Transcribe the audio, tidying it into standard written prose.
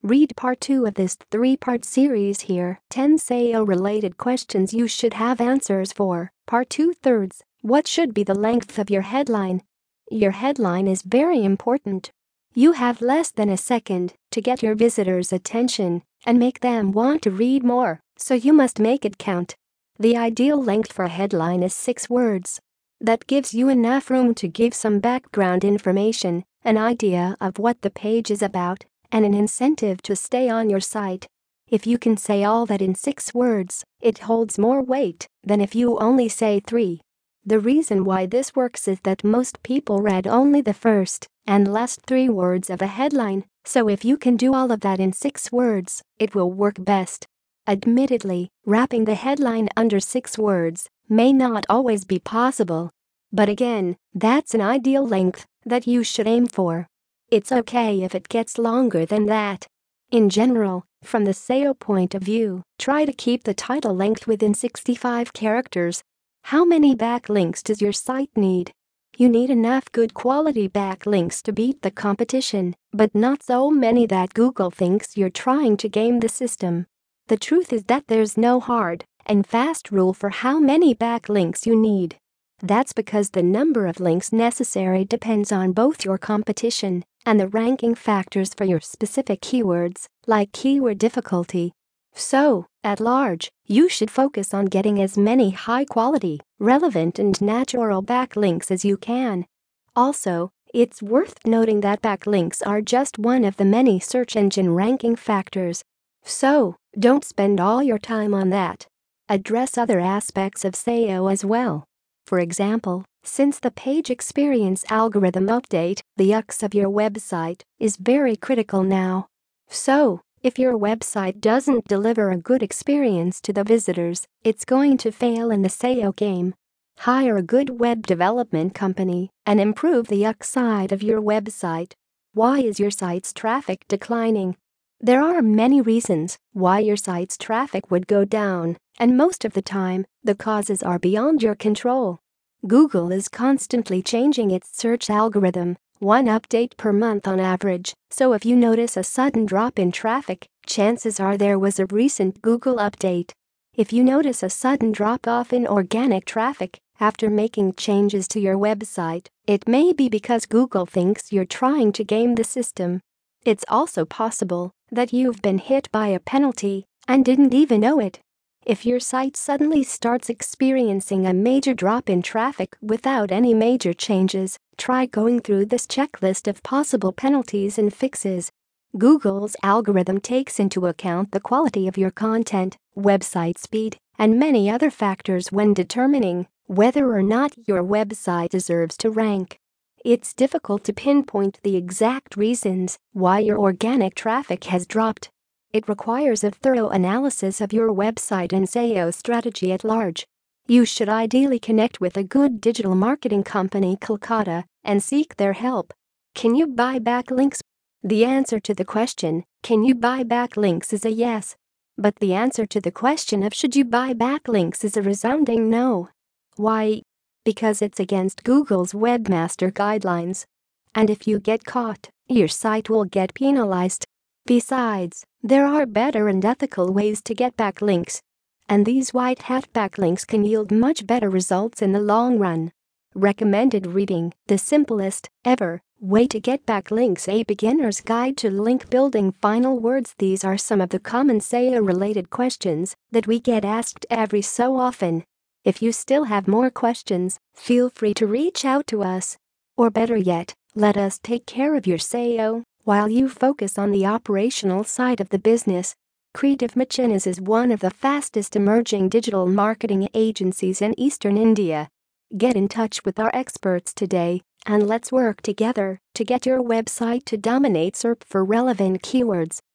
Read part 2 of this 3-part series here. 10 SEO-related questions you should have answers for. Part 2/3. What should be the length of your headline? Your headline is very important. You have less than a second to get your visitors' attention and make them want to read more, so you must make it count. The ideal length for a headline is 6 words. That gives you enough room to give some background information, an idea of what the page is about, and an incentive to stay on your site. If you can say all that in 6 words, it holds more weight than if you only say 3. The reason why this works is that most people read only the first and last 3 words of a headline, so if you can do all of that in 6 words, it will work best. Admittedly, wrapping the headline under 6 words may not always be possible. But again, that's an ideal length that you should aim for. It's okay if it gets longer than that. In general, from the SEO point of view, try to keep the title length within 65 characters. How many backlinks does your site need? You need enough good quality backlinks to beat the competition, but not so many that Google thinks you're trying to game the system. The truth is that there's no hard and fast rule for how many backlinks you need. That's because the number of links necessary depends on both your competition and the ranking factors for your specific keywords, like keyword difficulty. So, at large, you should focus on getting as many high-quality, relevant and natural backlinks as you can. Also, it's worth noting that backlinks are just one of the many search engine ranking factors. So, don't spend all your time on that. Address other aspects of SEO as well. For example, since the page experience algorithm update, the UX of your website is very critical now. So, if your website doesn't deliver a good experience to the visitors, it's going to fail in the SEO game. Hire a good web development company and improve the UX side of your website. Why is your site's traffic declining? There are many reasons why your site's traffic would go down, and most of the time, the causes are beyond your control. Google is constantly changing its search algorithm, 1 update per month on average, so if you notice a sudden drop in traffic, chances are there was a recent Google update. If you notice a sudden drop-off in organic traffic after making changes to your website, it may be because Google thinks you're trying to game the system. It's also possible that you've been hit by a penalty and didn't even know it. If your site suddenly starts experiencing a major drop in traffic without any major changes, try going through this checklist of possible penalties and fixes. Google's algorithm takes into account the quality of your content, website speed, and many other factors when determining whether or not your website deserves to rank. It's difficult to pinpoint the exact reasons why your organic traffic has dropped. It requires a thorough analysis of your website and SEO strategy at large. You should ideally connect with a good digital marketing company, Kolkata, and seek their help. Can you buy backlinks? The answer to the question, can you buy backlinks, is a yes. But the answer to the question of should you buy backlinks is a resounding no. Why? Because it's against Google's webmaster guidelines. And if you get caught, your site will get penalized. Besides, there are better and ethical ways to get backlinks. And these white hat backlinks can yield much better results in the long run. Recommended reading: The Simplest Ever Way to Get Backlinks, A Beginner's Guide to Link Building. Final words: these are some of the common SEO-related questions that we get asked every so often. If you still have more questions, feel free to reach out to us. Or better yet, let us take care of your SEO while you focus on the operational side of the business. Creative Machines is one of the fastest emerging digital marketing agencies in Eastern India. Get in touch with our experts today, and let's work together to get your website to dominate SERP for relevant keywords.